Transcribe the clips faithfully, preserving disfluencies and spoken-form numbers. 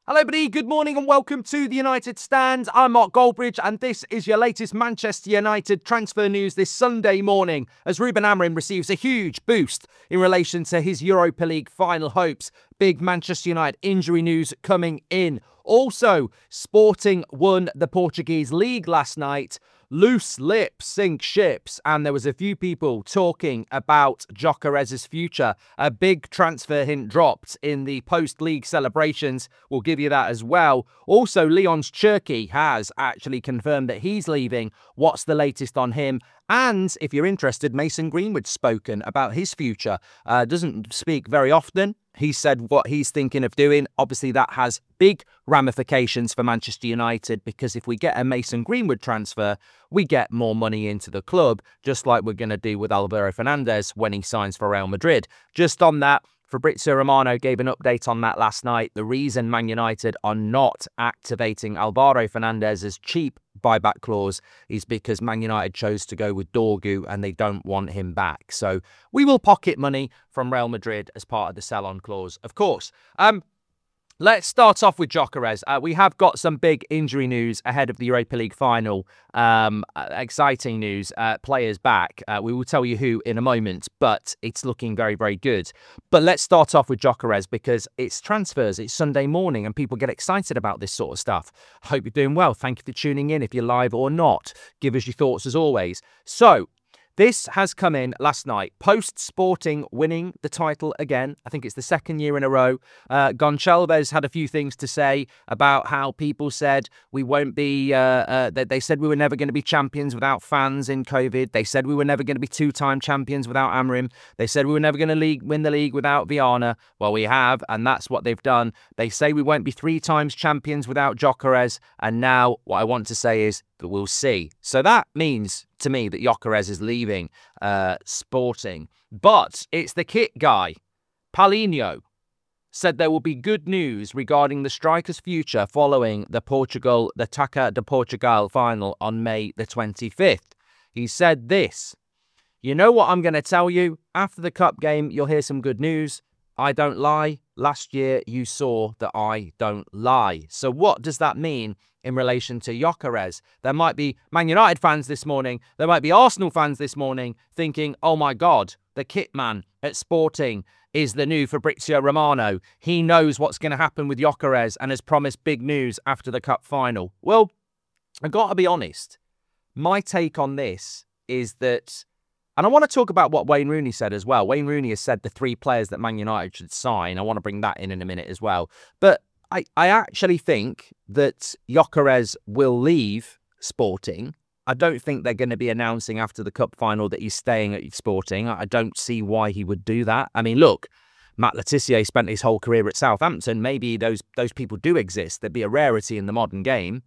Hello, everybody. Good morning and welcome to the United Stand. I'm Mark Goldbridge, and this is your latest Manchester United transfer news this Sunday morning as Ruben Amorim receives a huge boost in relation to his Europa League final hopes. Big Manchester United injury news coming in. Also, Sporting won the Portuguese league last night. Loose lips sink ships, and there was a few people talking about Gyökeres's future. A big transfer hint dropped in the post-league celebrations. We'll give you that as well. Also, Leon's Cherki has actually confirmed that he's leaving. What's the latest on him? And if you're interested, Mason Greenwood's spoken about his future. Uh, doesn't speak very often. He said what he's thinking of doing. Obviously, that has big ramifications for Manchester United because if we get a Mason Greenwood transfer, we get more money into the club, just like we're going to do with Alvaro Fernandez when he signs for Real Madrid. Just on that, Fabrizio Romano gave an update on that last night. The reason Man United are not activating Alvaro Fernandez's cheap buyback clause is because Man United chose to go with Dorgu and they don't want him back. So we will pocket money from Real Madrid as part of the sell-on clause, of course. Um, Let's start off with Gyökeres. Uh, we have got some big injury news ahead of the Europa League final. Um, uh, exciting news. Uh, players back. Uh, we will tell you who in a moment, but it's looking very, very good. But let's start off with Gyökeres because it's transfers. It's Sunday morning and people get excited about this sort of stuff. Hope you're doing well. Thank you for tuning in if you're live or not. Give us your thoughts as always. So, this has come in last night, post-Sporting winning the title again. I think it's the second year in a row. Uh, Gonçalves had a few things to say about how people said we won't be, uh, uh, they, they said we were never going to be champions without fans in COVID. They said we were never going to be two-time champions without Amorim. They said we were never going to league, win the league without Viana. Well, we have, and that's what they've done. They say we won't be three times champions without Gyökeres. And now what I want to say is, but we'll see. So that means to me that Gyökeres is leaving uh, Sporting. But it's the kit guy, Paulinho, said there will be good news regarding the striker's future following the Portugal, the Taça de Portugal final on May the twenty-fifth. He said this, you know what I'm going to tell you? After the cup game, you'll hear some good news. I don't lie. Last year, you saw that I don't lie. So what does that mean in relation to Gyökeres? There might be Man United fans this morning. There might be Arsenal fans this morning thinking, oh my God, the kit man at Sporting is the new Fabrizio Romano. He knows what's going to happen with Gyökeres and has promised big news after the cup final. Well, I've got to be honest. My take on this is that, and I want to talk about what Wayne Rooney said as well. Wayne Rooney has said the three players that Man United should sign. I want to bring that in in a minute as well. But I, I actually think that Gyökeres will leave Sporting. I don't think they're going to be announcing after the cup final that he's staying at Sporting. I don't see why he would do that. I mean, look, Matt Le Tissier spent his whole career at Southampton. Maybe those those people do exist. There'd be a rarity in the modern game.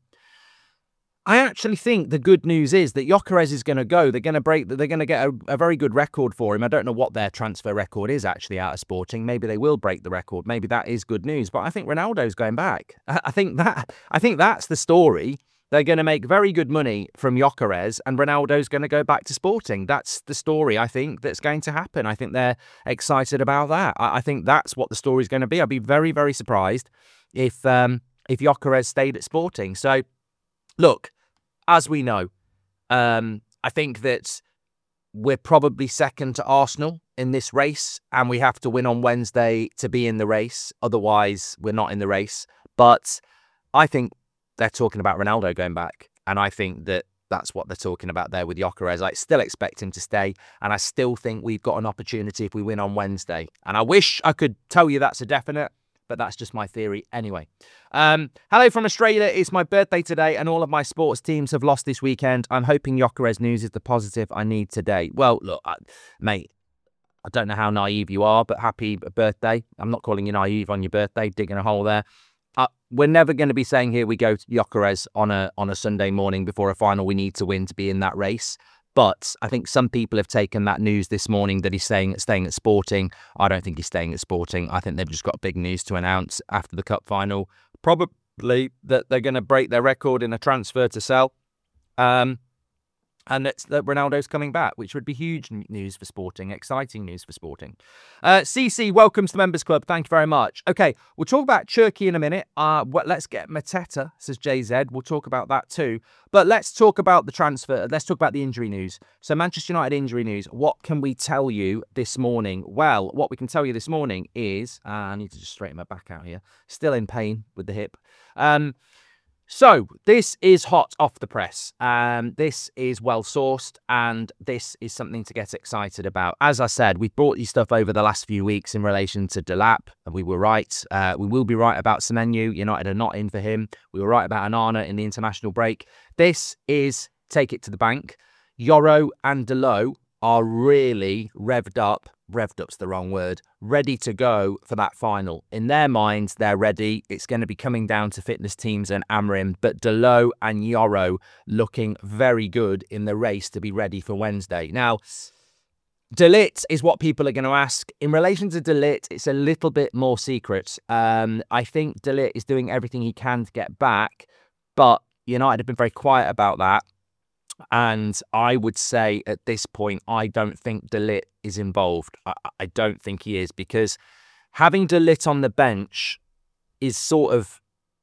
I actually think the good news is that Gyökeres is going to go. They're going to break. They're going to get a, a very good record for him. I don't know what their transfer record is actually out of Sporting. Maybe they will break the record. Maybe that is good news. But I think Ronaldo's going back. I think that. I think that's the story. They're going to make very good money from Gyökeres, and Ronaldo's going to go back to Sporting. That's the story. I think that's going to happen. I think they're excited about that. I, I think that's what the story's going to be. I'd be very, very surprised if um, if Gyökeres stayed at Sporting. So, look. As we know, um, I think that we're probably second to Arsenal in this race, and we have to win on Wednesday to be in the race. Otherwise, we're not in the race. But I think they're talking about Ronaldo going back, and I think that that's what they're talking about there with Gyökeres. I still expect him to stay, and I still think we've got an opportunity if we win on Wednesday. And I wish I could tell you that's a definite, but that's just my theory anyway. Um, hello from Australia. It's my birthday today and all of my sports teams have lost this weekend. I'm hoping Gyökeres news is the positive I need today. Well, look, I, mate, I don't know how naive you are, but happy birthday. I'm not calling you naive on your birthday, digging a hole there. Uh, we're never going to be saying here we go to Gyökeres on a, on a Sunday morning before a final we need to win to be in that race. But I think some people have taken that news this morning that he's staying, staying at Sporting. I don't think he's staying at Sporting. I think they've just got big news to announce after the cup final. Probably that they're going to break their record in a transfer to sell. Um, and it's that Ronaldo's coming back, which would be huge news for Sporting, exciting news for Sporting. Uh, C C, welcome to the Members Club. Thank you very much. Okay, we'll talk about Turkey in a minute. Uh, well, let's get Mateta, says J Z. We'll talk about that too. But let's talk about the transfer. Let's talk about the injury news. So Manchester United injury news. What can we tell you this morning? Well, what we can tell you this morning is, uh, I need to just straighten my back out here. Still in pain with the hip. Um... So, this is hot off the press. Um, this is well sourced, and this is something to get excited about. As I said, we've brought you stuff over the last few weeks in relation to Delap, and we were right. Uh, we will be right about Semenyo. United are not in for him. We were right about Onana in the international break. This is take it to the bank. Yoro and Dalot are really revved up. Revved up's the wrong word. Ready to go for that final. In their minds, they're ready. It's going to be coming down to fitness teams and Amrim, but Dalot and Yoro looking very good in the race to be ready for Wednesday. Now, De Ligt is what people are going to ask. In relation to De Ligt, it's a little bit more secret. Um, I think De Ligt is doing everything he can to get back, but United have been very quiet about that. And I would say at this point, I don't think De Ligt is involved. I, I don't think he is, because having De Ligt on the bench is sort of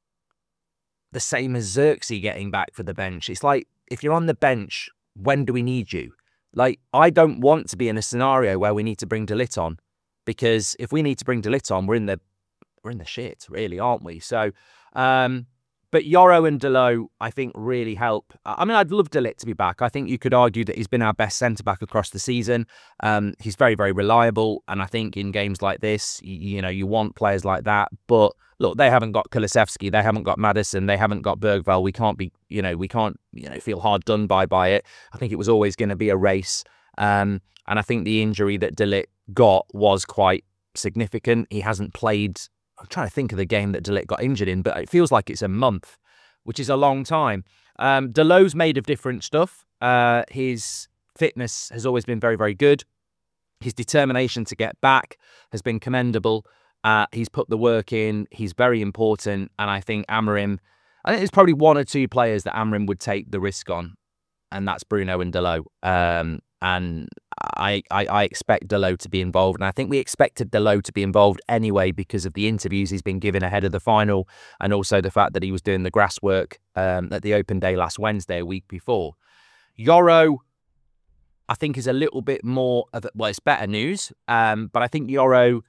the same as Xerxes getting back for the bench. It's like, if you're on the bench, when do we need you? Like, I don't want to be in a scenario where we need to bring De Ligt on, because if we need to bring De Ligt on, we're in the we're in the shit, really, aren't we? So, um, but Yoro and Dalot, I think, really help. I mean, I'd love De Ligt to be back. I think you could argue that he's been our best centre-back across the season. Um, he's very, very reliable. And I think in games like this, you, you know, you want players like that. But look, they haven't got Kulusevski. They haven't got Maddison. They haven't got Bergvall. We can't be, you know, we can't, you know, feel hard done by by it. I think it was always going to be a race. Um, and I think the injury that De Ligt got was quite significant. He hasn't played... I'm trying to think of the game that De Ligt got injured in, but it feels like it's a month, which is a long time. Um, Dalot's made of different stuff. Uh, his fitness has always been very, very good. His determination to get back has been commendable. Uh, he's put the work in. He's very important. And I think Amorim, I think there's probably one or two players that Amorim would take the risk on, and that's Bruno and Dalot. Um, and I, I, I expect Dalot to be involved. And I think we expected Dalot to be involved anyway because of the interviews he's been given ahead of the final, and also the fact that he was doing the grass work um, at the open day last Wednesday, a week before. Yoro, I think, is a little bit more of a, well, it's better news. Um, but I think Yoro,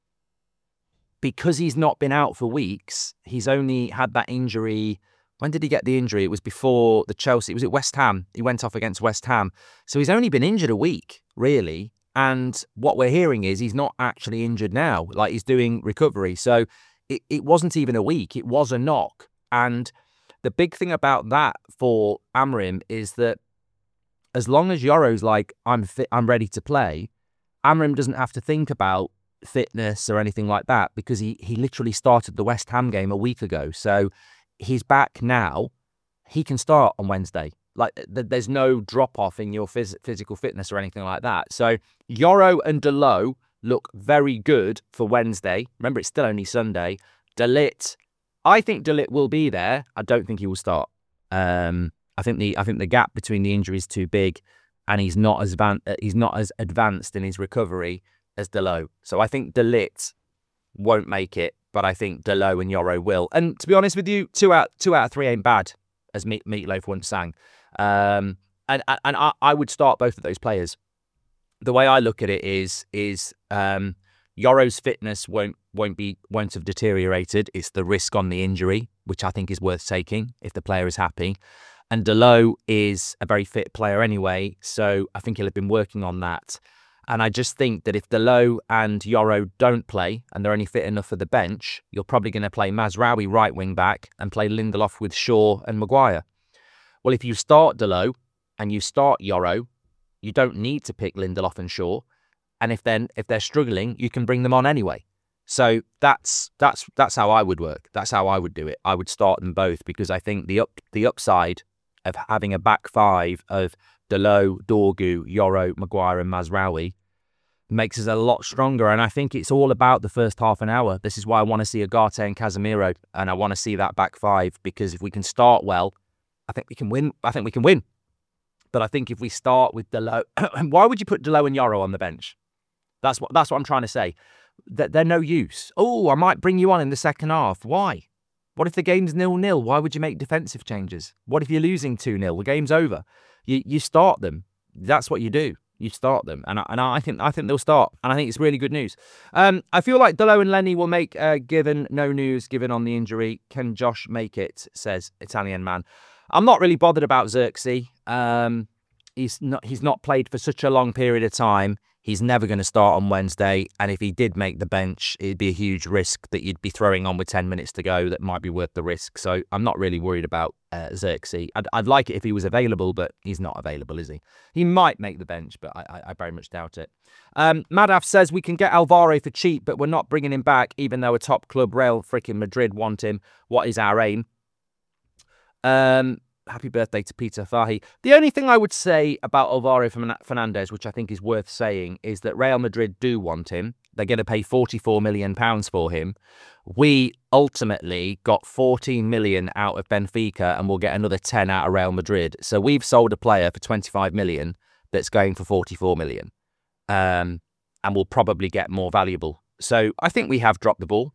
because he's not been out for weeks, he's only had that injury. When did he get the injury? It was before the Chelsea. It was at West Ham. He went off against West Ham. So he's only been injured a week, really. And what we're hearing is he's not actually injured now. Like, he's doing recovery. So it, it wasn't even a week. It was a knock. And the big thing about that for Amorim is that as long as Yoro's like, I'm fit, I'm ready to play, Amorim doesn't have to think about fitness or anything like that, because he, he literally started the West Ham game a week ago. So he's back now. He can start on Wednesday. Like, th- there's no drop-off in your phys- physical fitness or anything like that. So Yoro and Dalot look very good for Wednesday. Remember, it's still only Sunday. De Ligt, I think De Ligt will be there. I don't think he will start. Um, I think the I think the gap between the injuries is too big, and he's not as van- he's not as advanced in his recovery as Dalot. So I think De Ligt won't make it, but I think Dalot and Yoro will. And to be honest with you, two out two out of three ain't bad, as Meat, Meatloaf once sang. Um, and and I, I would start both of those players. The way I look at it is is um, Yoro's fitness won't won't be won't have deteriorated. It's the risk on the injury, which I think is worth taking if the player is happy. And Dalot is a very fit player anyway, so I think he'll have been working on that. And I just think that if Dalot and Yoro don't play and they're only fit enough for the bench, you're probably going to play Mazraoui right wing back and play Lindelof with Shaw and Maguire. Well, if you start Dalot and you start Yoro, you don't need to pick Lindelof and Shaw. And if then if they're struggling, you can bring them on anyway. So that's that's that's how I would work. That's how I would do it. I would start them both, because I think the up the upside of having a back five of Dalot, Dorgu, Yoro, Maguire and Mazraoui makes us a lot stronger. And I think it's all about the first half an hour. This is why I want to see Ugarte and Casemiro, and I want to see that back five, because if we can start well, I think we can win. I think we can win. But I think if we start with Dalot, why would you put Dalot and Yoro on the bench? That's what that's what I'm trying to say. That they're no use. Oh, I might bring you on in the second half. Why? What if the game's nil-nil? Why would you make defensive changes? What if you're losing two-nil? The game's over. You you start them. That's what you do. You start them, and I, and I think I think they'll start, and I think it's really good news. Um, I feel like Dalot and Lenny will make. Uh, given no news, given on the injury, can Josh make it? Says Italian man. I'm not really bothered about Xerxes. Um, he's not he's not played for such a long period of time. He's never going to start on Wednesday, and if he did make the bench, it'd be a huge risk that you'd be throwing on with ten minutes to go. That might be worth the risk. So I'm not really worried about uh, Xerxes. I'd, I'd like it if he was available, but he's not available, is he? He might make the bench, but I, I, I very much doubt it. Um, Madaf says we can get Alvaro for cheap, but we're not bringing him back, even though a top club, Real freaking Madrid, want him. What is our aim? Um... Happy birthday to Peter Fahy. The only thing I would say about Alvaro Fernandez, which I think is worth saying, is that Real Madrid do want him. They're going to pay forty-four million pounds for him. We ultimately got fourteen million out of Benfica and we'll get another ten out of Real Madrid. So we've sold a player for twenty-five million that's going for forty-four million. Um, and will probably get more valuable. So I think we have dropped the ball.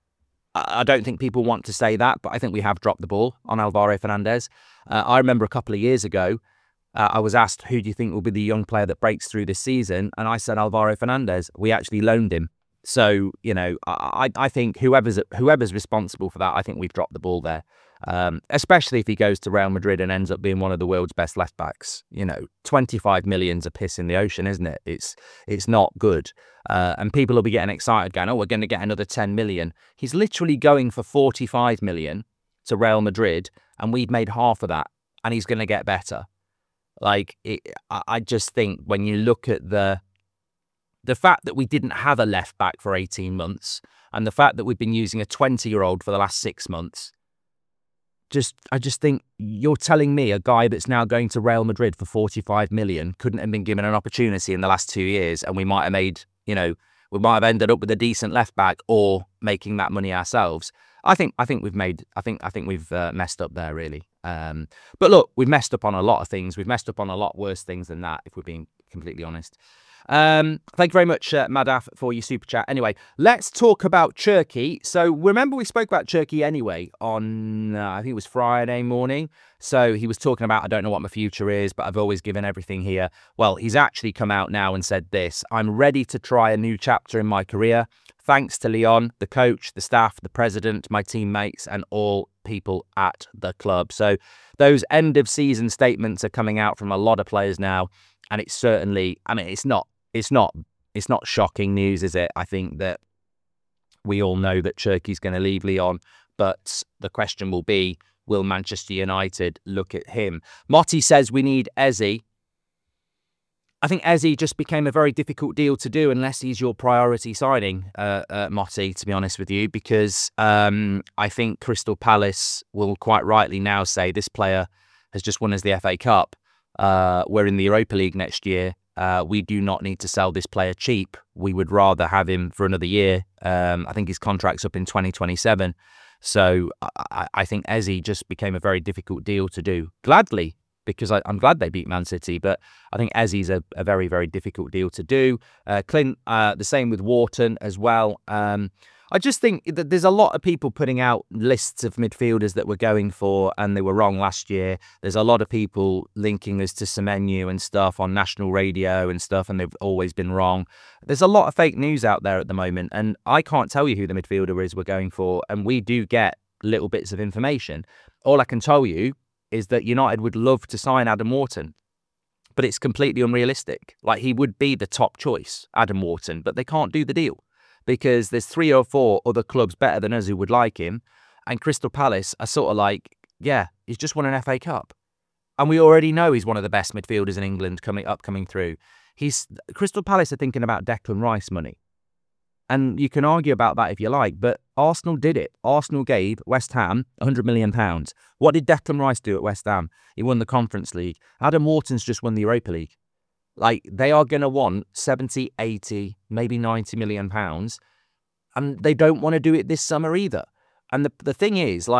I don't think people want to say that, but I think we have dropped the ball on Alvaro Fernandez. Uh, I remember a couple of years ago, uh, I was asked, who do you think will be the young player that breaks through this season? And I said Alvaro Fernandez. We actually loaned him. So, you know, I, I think whoever's whoever's responsible for that, I think we've dropped the ball there. Um, especially if he goes to Real Madrid and ends up being one of the world's best left backs. You know, twenty-five million's a piss in the ocean, isn't it? It's it's not good. Uh, and people will be getting excited going, oh, we're going to get another ten million. He's literally going for forty-five million to Real Madrid, and we've made half of that, and he's going to get better. Like, it, I just think when you look at the the fact that we didn't have a left back for eighteen months, and the fact that we've been using a twenty-year-old for the last six months, Just, I just think you're telling me a guy that's now going to Real Madrid for forty-five million couldn't have been given an opportunity in the last two years, and we might have made, you know, we might have ended up with a decent left back or making that money ourselves. I think, I think we've made, I think, I think we've uh, messed up there really. Um, but look, we've messed up on a lot of things. We've messed up on a lot worse things than that, if we're being completely honest. Um, thank you very much, uh, Madaf, for your super chat. Anyway, let's talk about Cherki. So remember we spoke about Cherki anyway on, uh, I think it was Friday morning. So he was talking about, I don't know what my future is, but I've always given everything here. Well, he's actually come out now and said this: I'm ready to try a new chapter in my career. Thanks to Leon, the coach, the staff, the president, my teammates, and all people at the club. So those end of season statements are coming out from a lot of players now. And it's certainly, I mean, it's not, It's not it's not shocking news, is it? I think that we all know that Cherki's going to leave Lyon, but the question will be, will Manchester United look at him? Motti says we need Eze. I think Eze just became a very difficult deal to do unless he's your priority signing, uh, uh, Motti, to be honest with you, because um, I think Crystal Palace will quite rightly now say this player has just won us the F A Cup. Uh, we're in the Europa League next year. Uh, we do not need to sell this player cheap. We would rather have him for another year. Um, I think his contract's up in twenty twenty-seven. So I, I think Eze just became a very difficult deal to do. Gladly, because I, I'm glad they beat Man City, but I think Eze's a, a very, very difficult deal to do. Uh, Clint, uh, the same with Wharton as well. Um, I just think that there's a lot of people putting out lists of midfielders that we're going for, and they were wrong last year. There's a lot of people linking us to Semenyo and stuff on national radio and stuff, and they've always been wrong. There's a lot of fake news out there at the moment, and I can't tell you who the midfielder is we're going for, and we do get little bits of information. All I can tell you is that United would love to sign Adam Wharton, but it's completely unrealistic. Like, he would be the top choice, Adam Wharton, but they can't do the deal, because there's three or four other clubs better than us who would like him. And Crystal Palace are sort of like, yeah, he's just won an F A Cup. And we already know he's one of the best midfielders in England coming up, coming through. He's Crystal Palace are thinking about Declan Rice money. And you can argue about that if you like, but Arsenal did it. Arsenal gave West Ham one hundred million pounds. What did Declan Rice do at West Ham? He won the Conference League. Adam Wharton's just won the Europa League. Like, they are going to want seventy, eighty, maybe ninety million pounds. And they don't want to do it this summer either. And the the thing is, like,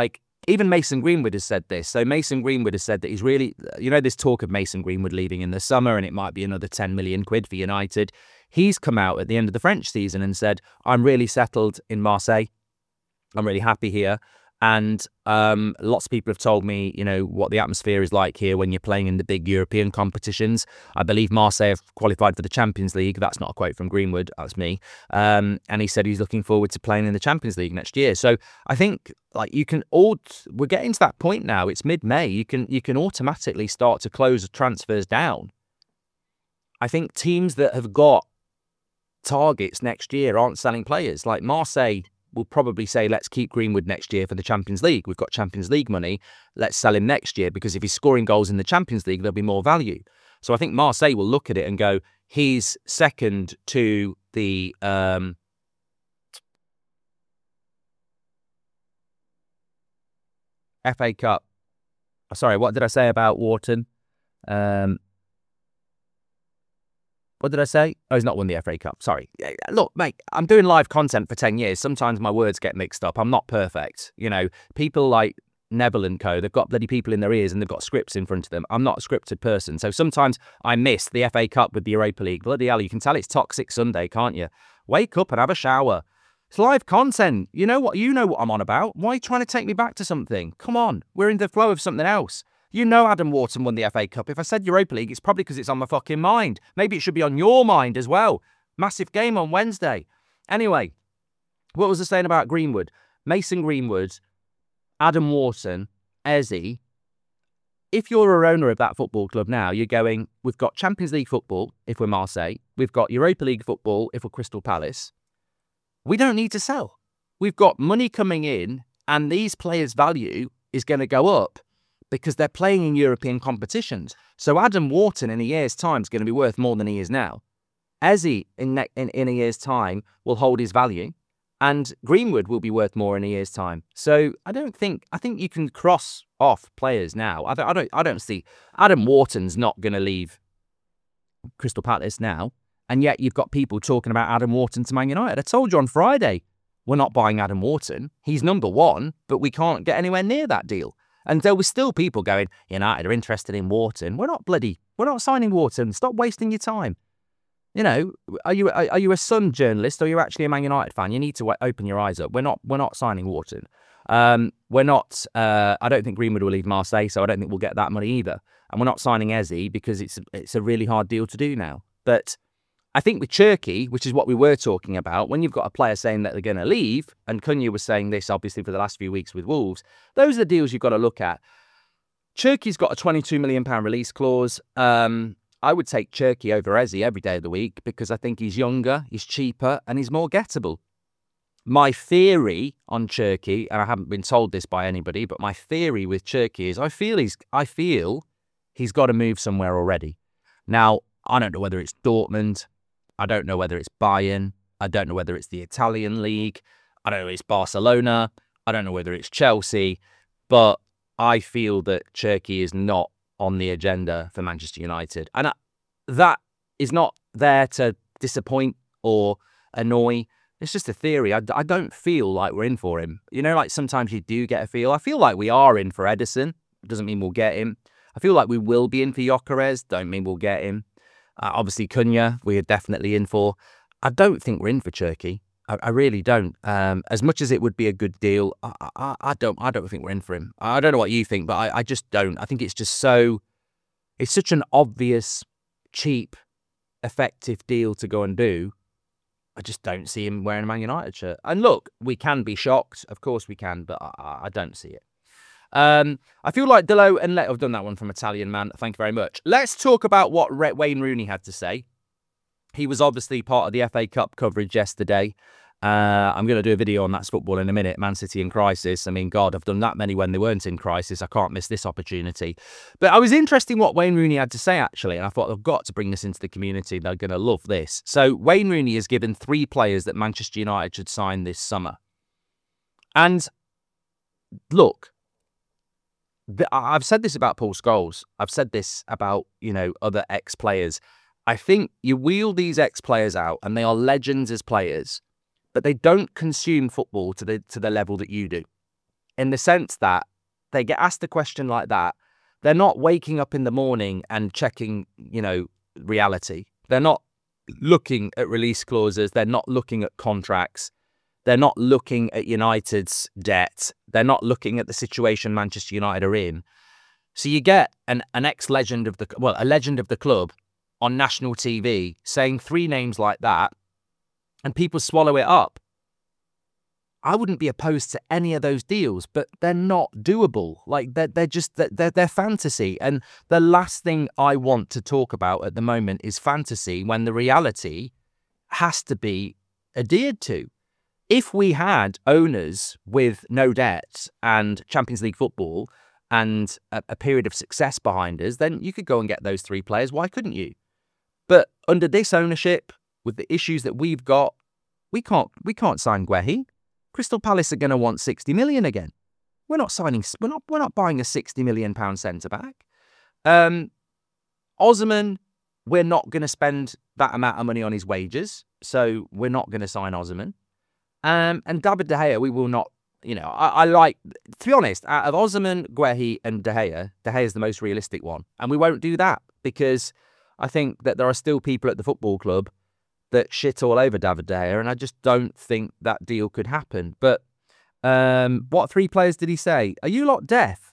even Mason Greenwood has said this. So Mason Greenwood has said that he's really, you know, this talk of Mason Greenwood leaving in the summer and it might be another ten million quid for United. He's come out at the end of the French season and said, I'm really settled in Marseille. I'm really happy here. And um, lots of people have told me, you know, what the atmosphere is like here when you're playing in the big European competitions. I believe Marseille have qualified for the Champions League. That's not a quote from Greenwood. That's me. Um, and he said he's looking forward to playing in the Champions League next year. So I think like you can all, we're getting to that point now. It's mid-May. You can you can automatically start to close transfers down. I think teams that have got targets next year aren't selling players. Like Marseille will probably say, let's keep Greenwood next year for the Champions League. We've got Champions League money. Let's sell him next year because if he's scoring goals in the Champions League, there'll be more value. So I think Marseille will look at it and go, he's second to the um, F A Cup. Oh, sorry, what did I say about Wharton? Um, What did I say? Oh, he's not won the F A Cup. Sorry. Look, mate, I'm doing live content for ten years. Sometimes my words get mixed up. I'm not perfect. You know, people like Neville and co, they've got bloody people in their ears and they've got scripts in front of them. I'm not a scripted person. So sometimes I miss the F A Cup with the Europa League. Bloody hell, you can tell it's Toxic Sunday, can't you? Wake up and have a shower. It's live content. You know what? You know what I'm on about. Why are you trying to take me back to something? Come on. We're in the flow of something else. You know Adam Wharton won the F A Cup. If I said Europa League, it's probably because it's on my fucking mind. Maybe it should be on your mind as well. Massive game on Wednesday. Anyway, what was I saying about Greenwood? Mason Greenwood, Adam Wharton, Eze. If you're a owner of that football club now, you're going, we've got Champions League football if we're Marseille. We've got Europa League football if we're Crystal Palace. We don't need to sell. We've got money coming in and these players' value is going to go up, because they're playing in European competitions. So Adam Wharton in a year's time is going to be worth more than he is now. Eze in, ne- in, in a year's time will hold his value, and Greenwood will be worth more in a year's time. So I don't think, I think you can cross off players now. I don't, I don't, I don't see, Adam Wharton's not going to leave Crystal Palace now, and yet you've got people talking about Adam Wharton to Man United. I told you on Friday, we're not buying Adam Wharton. He's number one, but we can't get anywhere near that deal. And there were still people going, United are interested in Wharton. We're not bloody, we're not signing Wharton. Stop wasting your time. You know, are you are, are you a Sun journalist or are you actually a Man United fan? You need to open your eyes up. We're not we're not signing Wharton. Um, we're not, uh, I don't think Greenwood will leave Marseille, so I don't think we'll get that money either. And we're not signing Eze because it's, it's a really hard deal to do now. But I think with Cherki, which is what we were talking about, when you've got a player saying that they're going to leave, and Cunha was saying this obviously for the last few weeks with Wolves, those are the deals you've got to look at. Cherki's got a twenty-two million pounds release clause. Um, I would take Cherki over Eze every day of the week because I think he's younger, he's cheaper, and he's more gettable. My theory on Cherki, and I haven't been told this by anybody, but my theory with Cherki is I feel he's I feel he's got to move somewhere already. Now, I don't know whether it's Dortmund. I don't know whether it's Bayern. I don't know whether it's the Italian league. I don't know if it's Barcelona. I don't know whether it's Chelsea. But I feel that Cherki is not on the agenda for Manchester United. And that is not there to disappoint or annoy. It's just a theory. I, I don't feel like we're in for him. You know, like sometimes you do get a feel. I feel like we are in for Ederson. Doesn't mean we'll get him. I feel like we will be in for Gyökeres. Don't mean we'll get him. Uh, obviously, Cunha, we are definitely in for. I don't think we're in for Cherki. I, I really don't. Um, as much as it would be a good deal, I, I, I don't. I don't think we're in for him. I don't know what you think, but I, I just don't. I think it's just so. It's such an obvious, cheap, effective deal to go and do. I just don't see him wearing a Man United shirt. And look, we can be shocked. Of course we can, but I, I don't see it. Um, I feel like Delo and Let have done that one from Italian Man. Thank you very much. Let's talk about what Wayne Rooney had to say. He was obviously part of the F A Cup coverage yesterday. Uh, I'm going to do a video on That's Football in a minute. Man City in crisis. I mean, God, I've done that many when they weren't in crisis. I can't miss this opportunity. But I was interested in what Wayne Rooney had to say, actually. And I thought, I've got to bring this into the community. They're going to love this. So Wayne Rooney has given three players that Manchester United should sign this summer. And look, I've said this about Paul Scholes. I've said this about, you know, other ex-players. I think you wheel these ex-players out and they are legends as players, but they don't consume football to the to the level that you do. In the sense that they get asked a question like that, they're not waking up in the morning and checking, you know, reality. They're not looking at release clauses. They're not looking at contracts. They're not looking at United's debt. They're not looking at the situation Manchester United are in. So you get an, an ex-legend of the, well, a legend of the club on national T V saying three names like that, and people swallow it up. I wouldn't be opposed to any of those deals, but they're not doable. Like, they're, they're just, they're, they're fantasy. And the last thing I want to talk about at the moment is fantasy, when the reality has to be adhered to. If we had owners with no debt and Champions League football and a, a period of success behind us, then you could go and get those three players. Why couldn't you? But under this ownership, with the issues that we've got, we can't we can't sign Guehi. Crystal Palace are going to want sixty million again. We're not signing. We're not. We're not buying a sixty million pound centre back. Um, Osimhen, we're not going to spend that amount of money on his wages, so we're not going to sign Osimhen. Um, and David De Gea, we will not. You know, I, I like, to be honest, out of Osimhen, Guehi, and De Gea, De Gea is the most realistic one, and we won't do that because I think that there are still people at the football club that shit all over David De Gea, and I just don't think that deal could happen. But um, what three players did he say? Are you lot deaf?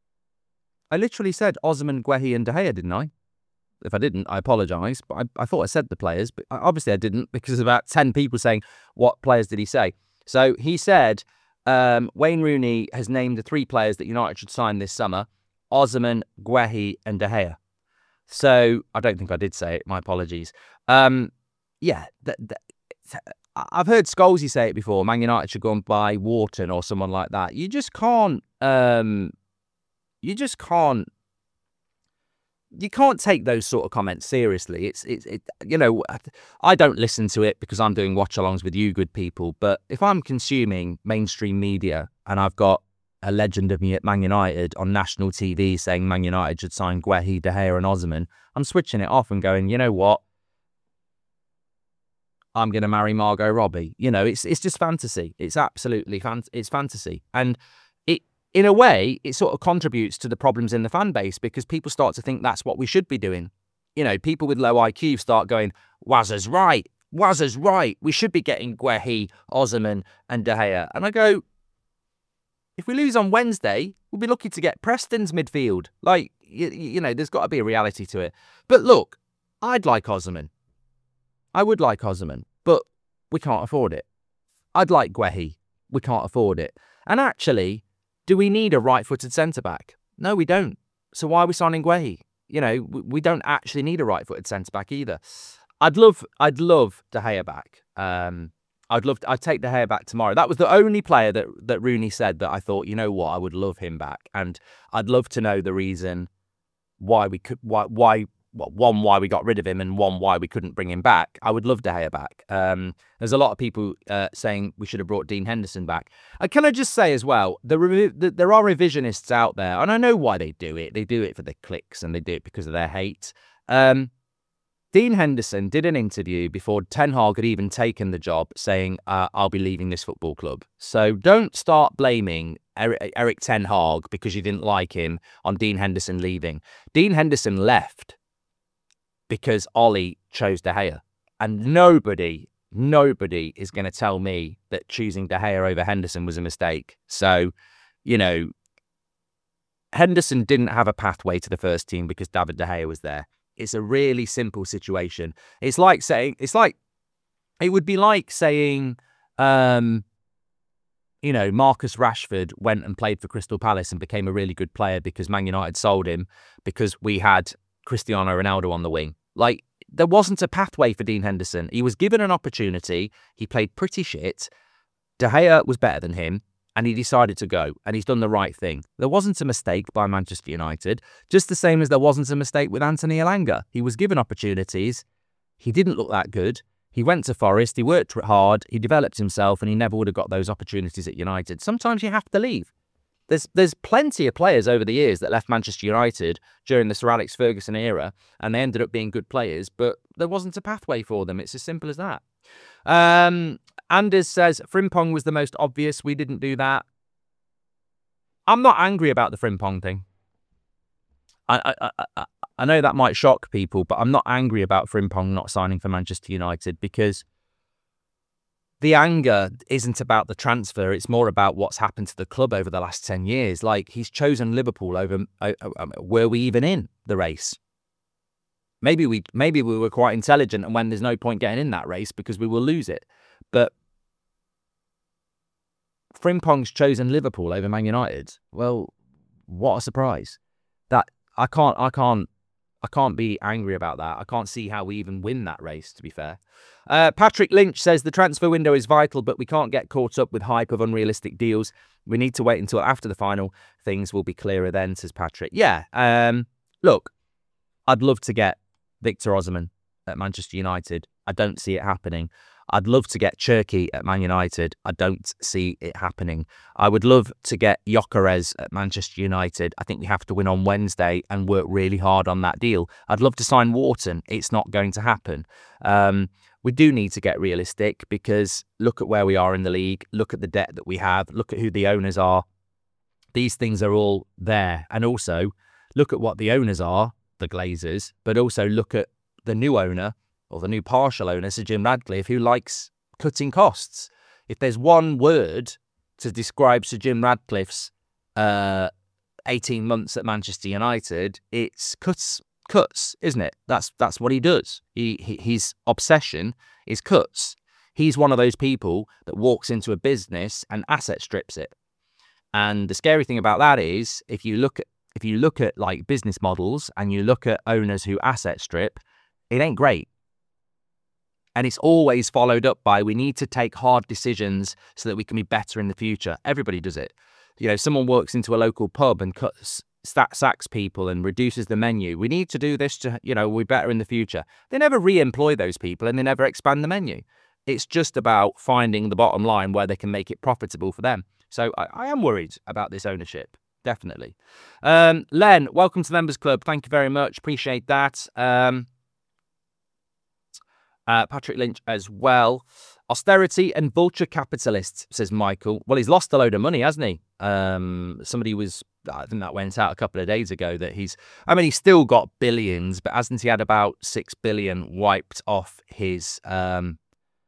I literally said Osimhen, Guehi, and De Gea, didn't I? If I didn't, I apologise, but I, I thought I said the players, but obviously I didn't, because there's about ten people saying, what players did he say? So he said um, Wayne Rooney has named the three players that United should sign this summer: Osimhen, Guehi, and De Gea. So I don't think I did say it. My apologies. Um, yeah, th- th- I've heard Scholesy say it before. Man United should go and buy Wharton or someone like that. You just can't. Um, you just can't. You can't take those sort of comments seriously. It's it's it. You know, I don't listen to it because I'm doing watch-alongs with you good people. But if I'm consuming mainstream media and I've got a legend of Man United on national T V saying Man United should sign Guehi, De Gea, and Osimhen, I'm switching it off and going, you know what? I'm going to marry Margot Robbie. You know, it's it's just fantasy. It's absolutely fan- it's fantasy. And it, in a way, it sort of contributes to the problems in the fan base because people start to think that's what we should be doing. You know, people with low I Q start going, Wazza's right. Wazza's right. We should be getting Guehi, Osimhen, and De Gea. And I go, if we lose on Wednesday, we'll be lucky to get Preston's midfield. Like, you, you know, there's got to be a reality to it. But look, I'd like Osimhen. I would like Osimhen, but we can't afford it. I'd like Guehi. We can't afford it. And actually, do we need a right-footed centre-back? No, we don't. So why are we signing Guehi? You know, we don't actually need a right-footed centre-back either. I'd love, I'd love De Gea back. Um, I'd love, to, I'd take De Gea back tomorrow. That was the only player that that Rooney said that I thought, you know what, I would love him back, and I'd love to know the reason why we could, why, why, well, one why we got rid of him, and one why we couldn't bring him back. I would love De Gea back. Um, there's a lot of people uh, saying we should have brought Dean Henderson back. And can I just say as well, the, re- the there are revisionists out there, and I know why they do it. They do it for the clicks, and they do it because of their hate. Um, Dean Henderson did an interview before Ten Hag had even taken the job saying, uh, I'll be leaving this football club. So don't start blaming Eric, Eric Ten Hag because you didn't like him on Dean Henderson leaving. Dean Henderson left because Ollie chose De Gea. And nobody, nobody is going to tell me that choosing De Gea over Henderson was a mistake. So, you know, Henderson didn't have a pathway to the first team because David De Gea was there. It's a really simple situation. It's like saying, it's like, it would be like saying, um, you know, Marcus Rashford went and played for Crystal Palace and became a really good player because Man United sold him because we had Cristiano Ronaldo on the wing. Like, there wasn't a pathway for Dean Henderson. He was given an opportunity. He played pretty shit. De Gea was better than him. And he decided to go, and he's done the right thing. There wasn't a mistake by Manchester United, just the same as there wasn't a mistake with Anthony Elanga. He was given opportunities. He didn't look that good. He went to Forest, he worked hard, he developed himself, and he never would have got those opportunities at United. Sometimes you have to leave. There's there's plenty of players over the years that left Manchester United during the Sir Alex Ferguson era, and they ended up being good players, but there wasn't a pathway for them. It's as simple as that. Um... Anders says, Frimpong was the most obvious. We didn't do that. I'm not angry about the Frimpong thing. I, I, I, I know that might shock people, but I'm not angry about Frimpong not signing for Manchester United, because the anger isn't about the transfer. It's more about what's happened to the club over the last ten years. Like, he's chosen Liverpool over, uh, uh, were we even in the race? Maybe we maybe we were quite intelligent, and when there's no point getting in that race because we will lose it. But Frimpong's chosen Liverpool over Man United. Well, what a surprise. That I can't I can't I can't be angry about that. I can't see how we even win that race, to be fair. Uh, Patrick Lynch says the transfer window is vital, but we can't get caught up with hype of unrealistic deals. We need to wait until after the final. Things will be clearer then, says Patrick. Yeah, um, look, I'd love to get Victor Osimhen at Manchester United. I don't see it happening. I'd love to get Cherki at Man United. I don't see it happening. I would love to get Gyökeres at Manchester United. I think we have to win on Wednesday and work really hard on that deal. I'd love to sign Wharton. It's not going to happen. Um, we do need to get realistic, because look at where we are in the league. Look at the debt that we have. Look at who the owners are. These things are all there. And also, look at what the owners are, the Glazers, but also look at the new owner, or the new partial owner, Sir Jim Ratcliffe, who likes cutting costs. If there's one word to describe Sir Jim Ratcliffe's uh, eighteen months at Manchester United, it's cuts, cuts, isn't it? That's that's what he does. He, he his obsession is cuts. He's one of those people that walks into a business and asset strips it. And the scary thing about that is, if you look at if you look at like business models and you look at owners who asset strip, it ain't great. And it's always followed up by, we need to take hard decisions so that we can be better in the future. Everybody does it. You know, someone walks into a local pub and cuts, sacks people and reduces the menu. We need to do this to, you know, we're better in the future. They never re-employ those people, and they never expand the menu. It's just about finding the bottom line where they can make it profitable for them. So I, I am worried about this ownership. Definitely. Um, Len, welcome to the Members Club. Thank you very much. Appreciate that. Um, Uh, Patrick Lynch as well. Austerity and vulture capitalists, says Michael. Well, he's lost a load of money, hasn't he? Um, somebody was, I think that went out a couple of days ago, that he's, I mean, he's still got billions, but hasn't he had about six billion wiped off his um,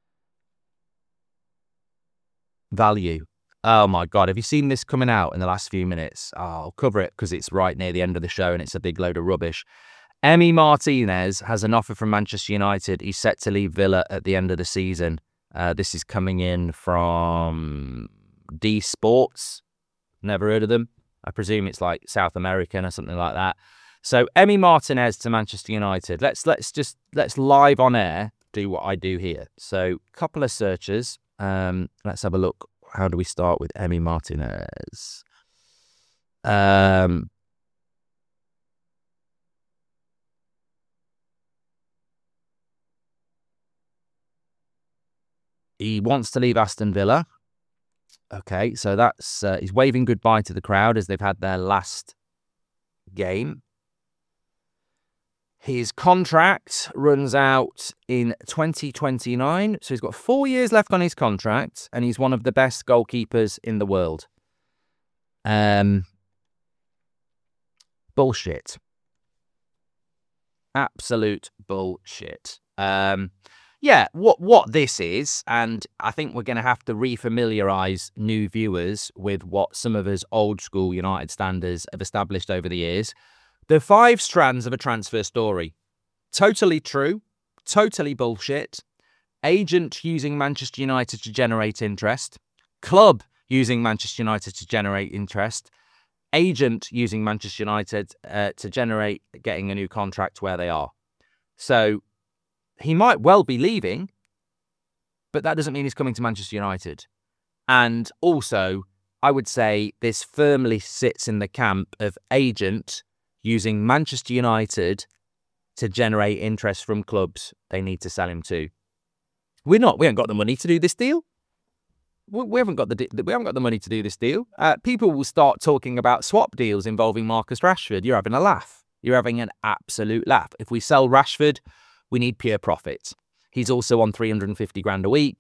value? Oh my God, have you seen this coming out in the last few minutes? Oh, I'll cover it because it's right near the end of the show and it's a big load of rubbish. Emi Martinez has an offer from Manchester United. He's set to leave Villa at the end of the season. Uh, this is coming in from D Sports. Never heard of them. I presume it's like South American or something like that. So Emi Martinez to Manchester United. Let's let's just let's live on air do what I do here. So a couple of searches. Um, let's have a look. How do we start with Emi Martinez? Um. He wants to leave Aston Villa. Okay, so that's uh, he's waving goodbye to the crowd as they've had their last game. His contract runs out in twenty twenty-nine, so he's got four years left on his contract, and he's one of the best goalkeepers in the world. Um, bullshit. Absolute bullshit. Um... Yeah, what what this is, and I think we're going to have to re-familiarise new viewers with what some of us old school United standards have established over the years. The five strands of a transfer story. Totally true, totally bullshit. Agent using Manchester United to generate interest. Club using Manchester United to generate interest. Agent using Manchester United uh, to generate getting a new contract where they are. So he might well be leaving, but that doesn't mean he's coming to Manchester United. And also, I would say this firmly sits in the camp of agent using Manchester United to generate interest from clubs they need to sell him to. We're not. We haven't got the money to do this deal. We, we haven't got the. We haven't got the money to do this deal. Uh, people will start talking about swap deals involving Marcus Rashford. You're having a laugh. You're having an absolute laugh. If we sell Rashford, we need pure profits. He's also on three hundred fifty grand a week.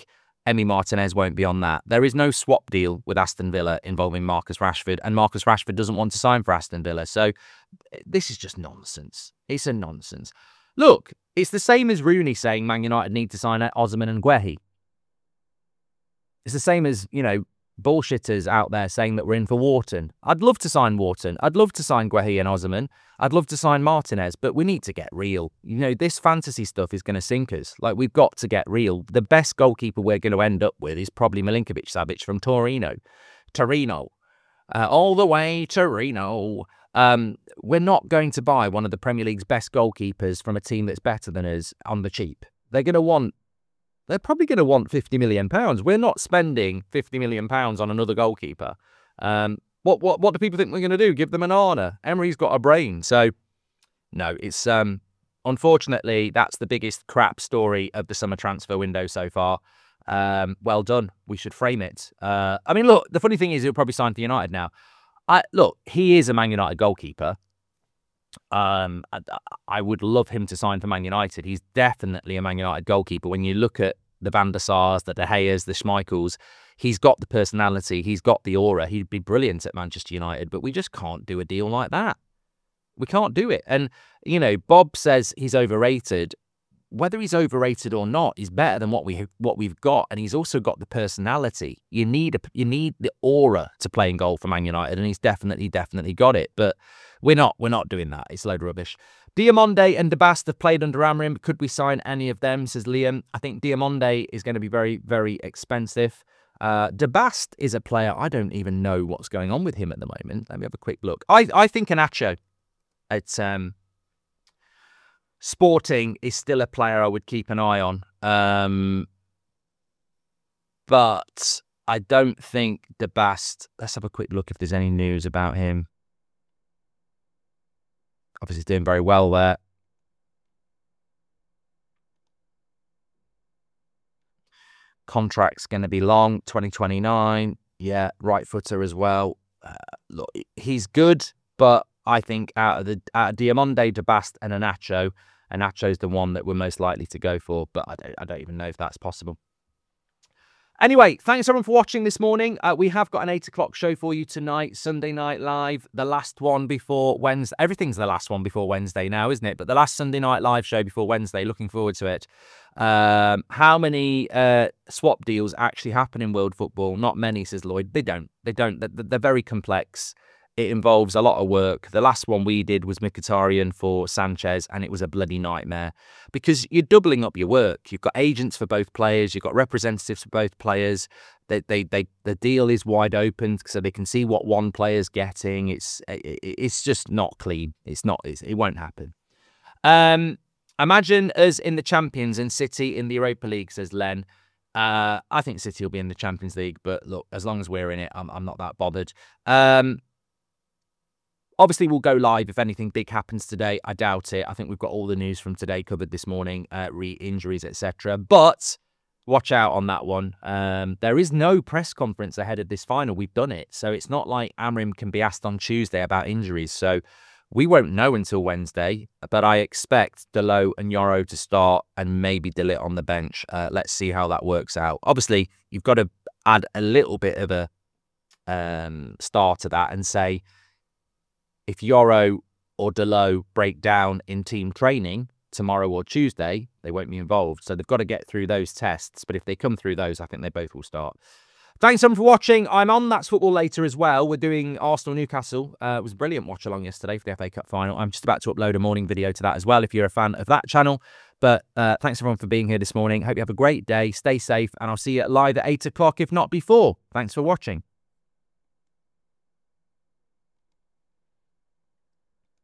Emi Martinez won't be on that. There is no swap deal with Aston Villa involving Marcus Rashford, and Marcus Rashford doesn't want to sign for Aston Villa. So this is just nonsense. It's a nonsense. Look, it's the same as Rooney saying Man United need to sign Osimhen and Guehi. It's the same as, you know, bullshitters out there saying that we're in for Wharton. I'd love to sign Wharton. I'd love to sign Guehi and Osimhen. I'd love to sign Martinez, but we need to get real. You know, this fantasy stuff is going to sink us. Like, we've got to get real. The best goalkeeper we're going to end up with is probably Milinkovic-Savic from Torino. Torino. Uh, all the way to Torino. Um, we're not going to buy one of the Premier League's best goalkeepers from a team that's better than us on the cheap. They're going to want They're probably going to want fifty million pounds. We're not spending fifty million pounds on another goalkeeper. Um, what what what do people think we're going to do? Give them an honour? Emery's got a brain. So, no, it's um, unfortunately, that's the biggest crap story of the summer transfer window so far. Um, well done. We should frame it. Uh, I mean, look, the funny thing is he'll probably sign for United now. I, look, he is a Man United goalkeeper. Um, I, I would love him to sign for Man United. He's definitely a Man United goalkeeper. When you look at the Van der Sars, the De Gea's, the Schmeichels, he's got the personality, he's got the aura. He'd be brilliant at Manchester United, but we just can't do a deal like that. We can't do it. And, you know, Bob says he's overrated. Whether he's overrated or not, he's better than what we what we've got, and he's also got the personality. You need a, you need the aura to play in goal for Man United, and he's definitely definitely got it. But we're not we're not doing that. It's a load of rubbish. Diamonde and De Bast have played under Amorim. Could we sign any of them? Says Liam. I think Diamonde is going to be very very expensive. Uh, De Bast is a player I don't even know what's going on with him at the moment. Let me have a quick look. I I think Iheanacho at um. Sporting is still a player I would keep an eye on. Um, but I don't think De Bast... Let's have a quick look if there's any news about him. Obviously, he's doing very well there. Contract's going to be long, twenty twenty-nine. Yeah, right footer as well. Uh, look, he's good, but I think out of the out of Diamonde, De Bast and Iheanacho, Iheanacho's the one that we're most likely to go for, but I don't, I don't even know if that's possible. Anyway, thanks everyone for watching this morning. Uh, we have got an eight o'clock show for you tonight, Sunday Night Live, the last one before Wednesday. Everything's the last one before Wednesday now, isn't it? But the last Sunday Night Live show before Wednesday, looking forward to it. Um, how many uh, swap deals actually happen in world football? Not many, says Lloyd. They don't. They don't. They're, they're very complex. It involves a lot of work. The last one we did was Mkhitaryan for Sanchez, and it was a bloody nightmare because you're doubling up your work. You've got agents for both players. You've got representatives for both players. They, they, they, the deal is wide open so they can see what one player's getting. It's, it, it's just not clean. It's not. It's, it won't happen. Um, imagine us in the Champions and City in the Europa League, says Len. Uh, I think City will be in the Champions League, but look, as long as we're in it, I'm, I'm not that bothered. Um, Obviously, we'll go live if anything big happens today. I doubt it. I think we've got all the news from today covered this morning, uh, re-injuries, et cetera. But watch out on that one. Um, there is no press conference ahead of this final. We've done it. So it's not like Amorim can be asked on Tuesday about injuries. So we won't know until Wednesday. But I expect Dalot and Yoro to start and maybe De Ligt on the bench. Uh, let's see how that works out. Obviously, you've got to add a little bit of a um, star to that and say, if Yoro or Dalot break down in team training tomorrow or Tuesday, they won't be involved. So they've got to get through those tests. But if they come through those, I think they both will start. Thanks everyone for watching. I'm on That's Football later as well. We're doing Arsenal-Newcastle. Uh, it was a brilliant watch along yesterday for the F A Cup final. I'm just about to upload a morning video to that as well if you're a fan of that channel. But uh, thanks everyone for being here this morning. Hope you have a great day. Stay safe. And I'll see you live at eight o'clock, if not before. Thanks for watching.